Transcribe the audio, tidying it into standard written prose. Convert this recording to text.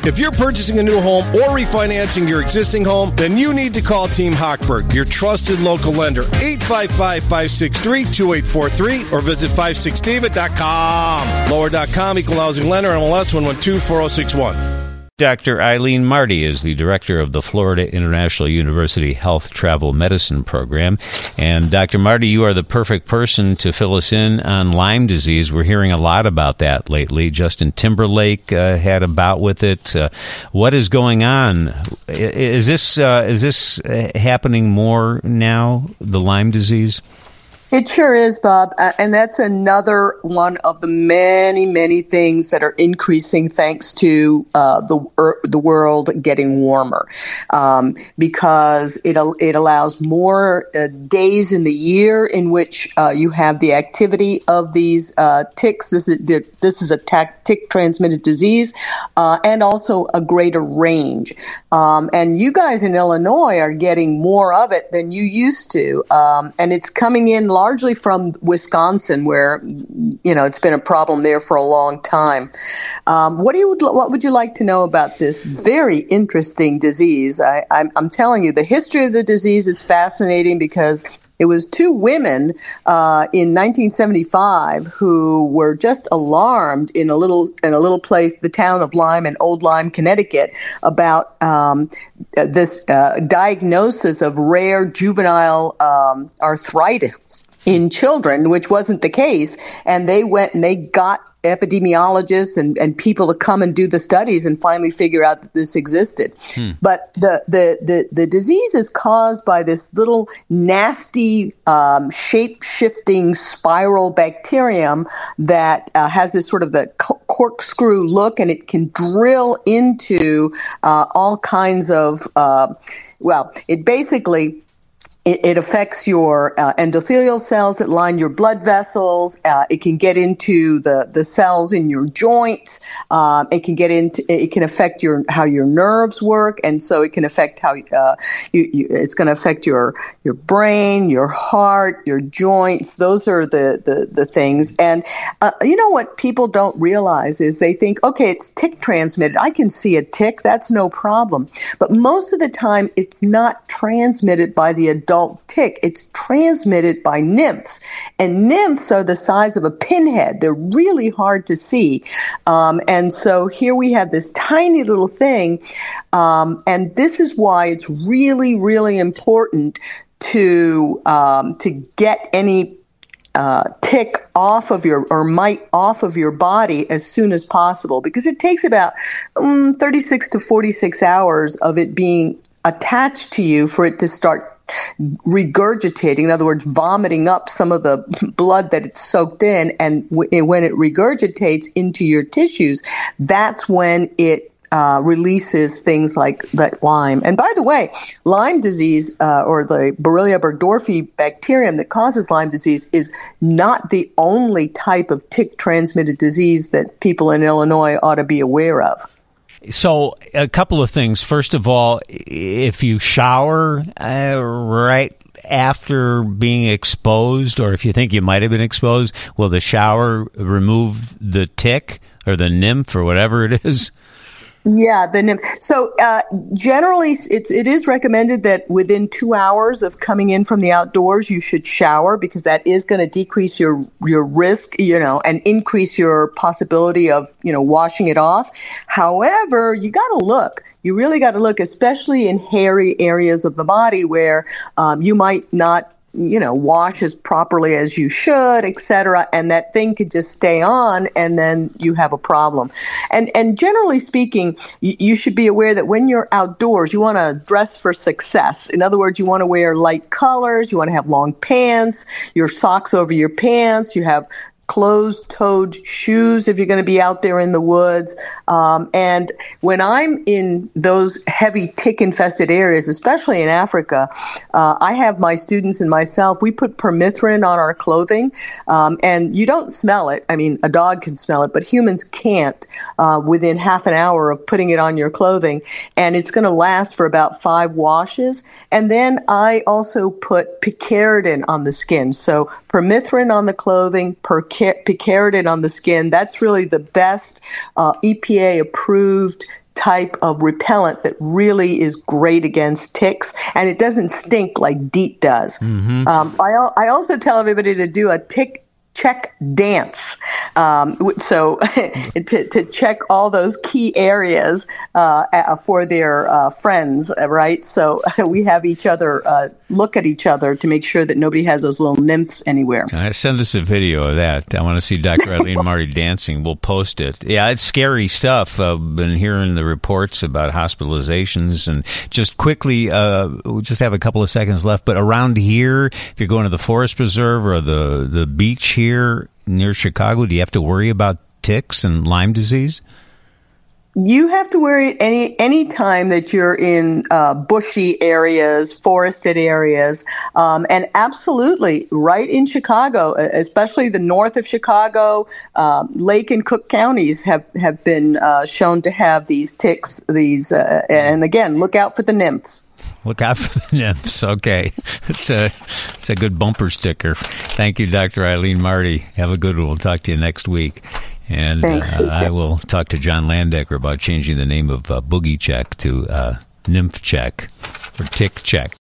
If you're purchasing a new home or refinancing your existing home, then you need to call Team Hochberg, your trusted local lender. 855-563-2843 or visit 56david.com. Lower.com, equal housing lender, MLS 1124061. Dr. Eileen Marty is the director of the Florida International University Health Travel Medicine Program. And Dr. Marty, you are the perfect person to fill us in on Lyme disease. We're hearing a lot about that lately. Justin Timberlake had a bout with it. What is going on? Is this happening more now, the Lyme disease? It sure is, Bob. And that's another one of the many, many things that are increasing thanks to the world getting warmer, because it allows more days in the year in which you have the activity of these ticks. This is a tick-transmitted disease, and also a greater range. And you guys in Illinois are getting more of it than you used to, and it's coming in largely from Wisconsin, where it's been a problem there for a long time. What would you like to know about this very interesting disease? I'm telling you, the history of the disease is fascinating because it was two women in 1975 who were just alarmed in a little place, the town of Lyme in Old Lyme, Connecticut, about this diagnosis of rare juvenile arthritis in children, which wasn't the case. And they went and they got epidemiologists and people to come and do the studies and finally figure out that this existed. But the disease is caused by this little nasty shape-shifting spiral bacterium that has this sort of the corkscrew look, and it can drill into all kinds of, it basically... It affects your endothelial cells that line your blood vessels. It can get into the cells in your joints. It can affect how your nerves work, and so it can affect how it's going to affect your brain, your heart, your joints. Those are the things. And what people don't realize is they think, okay, it's tick transmitted. I can see a tick. That's no problem. But most of the time, it's not transmitted by the adult tick. It's transmitted by nymphs, and nymphs are the size of a pinhead. They're really hard to see, and so here we have this tiny little thing, and this is why it's really, really important to get any tick off of or mite off of your body as soon as possible, because it takes about 36 to 46 hours of it being attached to you for it to start regurgitating, in other words, vomiting up some of the blood that it's soaked in, and when it regurgitates into your tissues, that's when it releases things like that Lyme. And by the way, Lyme disease, or the Borrelia burgdorferi bacterium that causes Lyme disease, is not the only type of tick-transmitted disease that people in Illinois ought to be aware of. So a couple of things. First of all, if you shower right after being exposed, or if you think you might have been exposed, will the shower remove the tick or the nymph or whatever it is? Yeah, the nymph. So generally, it is recommended that within 2 hours of coming in from the outdoors, you should shower, because that is going to decrease your risk, and increase your possibility of, washing it off. However, you got to look. You really got to look, especially in hairy areas of the body where you might not wash as properly as you should, etc., and that thing could just stay on, and then you have a problem. And generally speaking, you should be aware that when you're outdoors, you want to dress for success. In other words, you want to wear light colors, you want to have long pants, your socks over your pants, you have closed-toed shoes if you're going to be out there in the woods. And when I'm in those heavy tick-infested areas, especially in Africa, I have my students and myself, we put permethrin on our clothing, and you don't smell it. I mean, a dog can smell it, but humans can't within half an hour of putting it on your clothing. And it's going to last for about 5 washes. And then I also put picaridin on the skin. So permethrin on the clothing, picaridin on the skin. That's really the best EPA-approved type of repellent that really is great against ticks, and it doesn't stink like DEET does. Mm-hmm. I also tell everybody to do a tick check dance. So to check all those key areas for their friends, right? So we have each other look at each other to make sure that nobody has those little nymphs anywhere. Send us a video of that. I want to see Dr. Eileen Marty dancing. We'll post it. Yeah, it's scary stuff. I've been hearing the reports about hospitalizations. And just quickly, we'll just have a couple of seconds left, but around here, if you're going to the Forest Preserve or the beach here near Chicago, do you have to worry about ticks and Lyme disease? You have to worry any time that you're in bushy areas, forested areas, and absolutely right in Chicago, especially the north of Chicago, Lake and Cook counties have been shown to have these ticks. And again, look out for the nymphs. Look out for the nymphs. Okay. It's a good bumper sticker. Thank you, Dr. Eileen Marty. Have a good one. We'll talk to you next week. And I will talk to John Landecker about changing the name of Boogie Check to Nymph Check or Tick Check.